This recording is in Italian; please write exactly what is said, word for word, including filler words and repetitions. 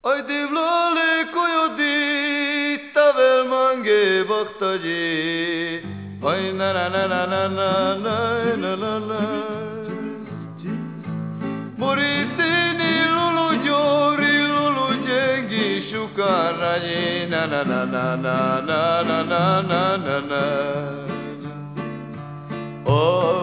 Ai divlale coyodi tavel mange baktaji. Ai na na na na na na na na na na. Moritini lulu jori lulu jengi shukarani na na na na na na na na na na. Oh